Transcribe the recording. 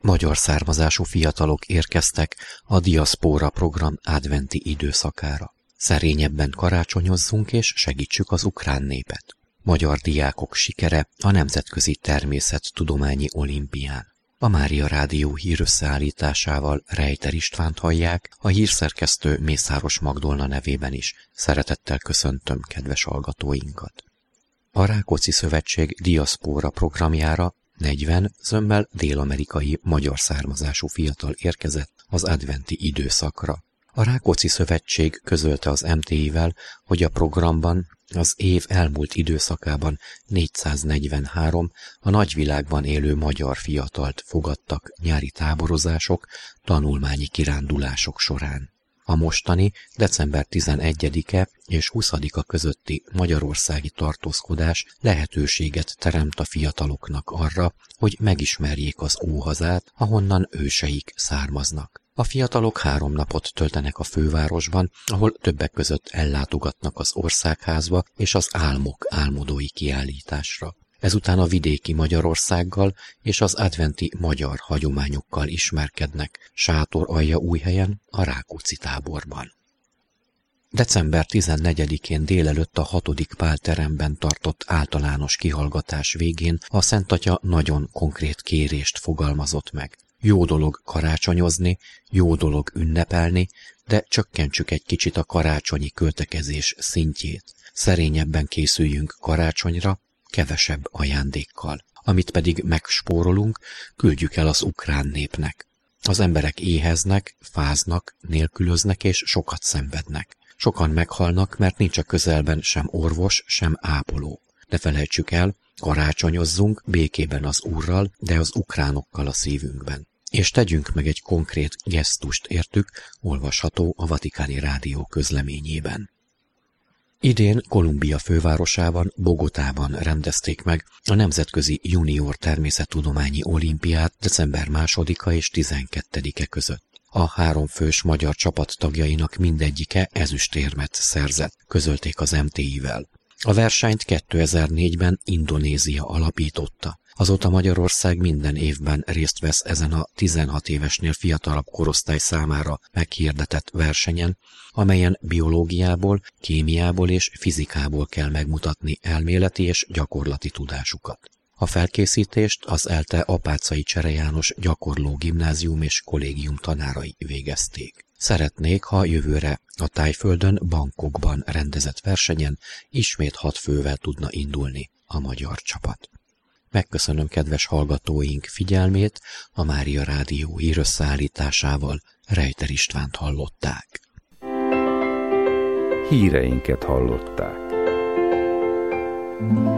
magyar származású fiatalok érkeztek a Diaszpóra program adventi időszakára. Szerényebben karácsonyozzunk és segítsük az ukrán népet. Magyar diákok sikere a Nemzetközi Természettudományi Olimpián. A Mária Rádió hírösszeállításával Rejter Istvánt hallják, a hírszerkesztő Mészáros Magdolna nevében is szeretettel köszöntöm kedves hallgatóinkat. A Rákóczi Szövetség Diaszpóra programjára 40 zömmel dél-amerikai magyar származású fiatal érkezett az adventi időszakra. A Rákóczi Szövetség közölte az MTI-vel, hogy a programban az év elmúlt időszakában 443 a nagyvilágban élő magyar fiatalt fogadtak nyári táborozások, tanulmányi kirándulások során. A mostani december 11-e és 20-a közötti magyarországi tartózkodás lehetőséget teremt a fiataloknak arra, hogy megismerjék az óhazát, ahonnan őseik származnak. A fiatalok 3 napot töltenek a fővárosban, ahol többek között ellátogatnak az Országházba és az Álmok álmodói kiállításra. Ezután a vidéki Magyarországgal és az adventi magyar hagyományokkal ismerkednek Sátoraljaújhelyen, a Rákóczi táborban. December 14-én délelőtt a 6. Pál teremben tartott általános kihallgatás végén a Szent Atya nagyon konkrét kérést fogalmazott meg. Jó dolog karácsonyozni, jó dolog ünnepelni, de csökkentsük egy kicsit a karácsonyi költekezés szintjét. Szerényebben készüljünk karácsonyra, kevesebb ajándékkal. Amit pedig megspórolunk, küldjük el az ukrán népnek. Az emberek éheznek, fáznak, nélkülöznek és sokat szenvednek. Sokan meghalnak, mert nincs a közelben sem orvos, sem ápoló. De felejtsük el, karácsonyozzunk békében az Úrral, de az ukránokkal a szívünkben. És tegyünk meg egy konkrét gesztust értük, olvasható a Vatikáni Rádió közleményében. Idén Kolumbia fővárosában, Bogotában rendezték meg a Nemzetközi Junior Természettudományi Olimpiát december 2-a és 12-e között. A 3 fős magyar csapat tagjainak mindegyike ezüstérmet szerzett, közölték az MTI-vel. A versenyt 2004-ben Indonézia alapította. Azóta Magyarország minden évben részt vesz ezen a 16 évesnél fiatalabb korosztály számára meghirdetett versenyen, amelyen biológiából, kémiából és fizikából kell megmutatni elméleti és gyakorlati tudásukat. A felkészítést az ELTE Apáczai Csere János gyakorló gimnázium és kollégium tanárai végezték. Szeretnék, ha jövőre a Tájföldön, Bangkokban rendezett versenyen ismét 6 fővel tudna indulni a magyar csapat. Megköszönöm kedves hallgatóink figyelmét, a Mária Rádió hírösszeállításával Rejter Istvánt hallották. Híreinket hallották.